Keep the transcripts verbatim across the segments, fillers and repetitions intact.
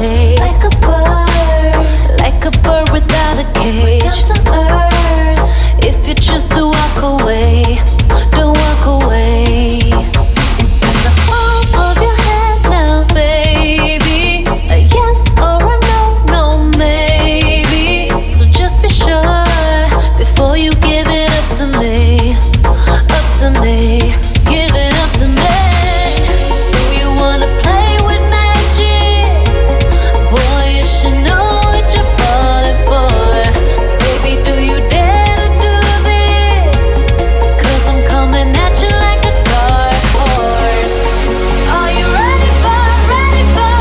say, like a bird, like a bird without a cage. Down to earth. If you choose to walk away, don't walk away. It's in the palm of your hand now, baby. A yes or a no, no maybe. So just be sure before you give it up to me, up to me, give it up to me. So you wanna play with magic? Boy, you should know what you're falling for. Baby, do you dare to do this? Cause I'm coming at you like a dark horse. Are you ready for, ready for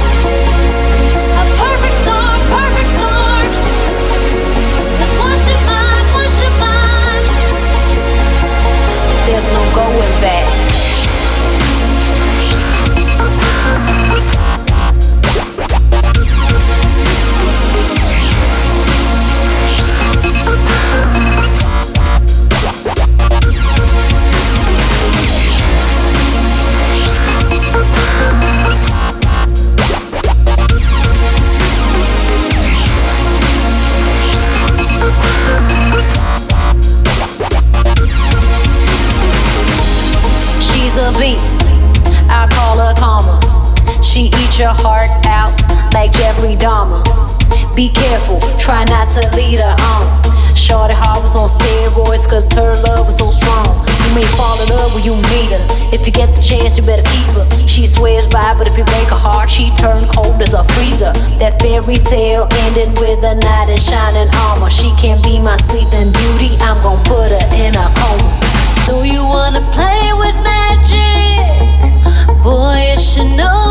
a perfect storm, perfect storm? Cause once you're mine, once you're mine, there's no going back. She's a beast, I call her karma. She eats your heart out like Jeffrey Dahmer. Be careful, try not to lead her on. Shorty heart was on steroids cause her love was so strong. You may fall in love when you meet her. If you get the chance, you better keep her. She swears by, but if you break her heart, she turn cold as a freezer. That fairy tale ended with a knight in shining armor. She can be my sleeping beauty, I'm gon' put her in a coma. So you wanna play with magic? Boy, you should know